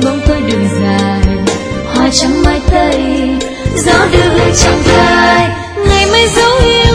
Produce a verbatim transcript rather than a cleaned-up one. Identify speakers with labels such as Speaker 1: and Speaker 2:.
Speaker 1: bóng tôi đường dài, hoa trắng mai tây gió đưa hương trong gai, ngày mai dấu yêu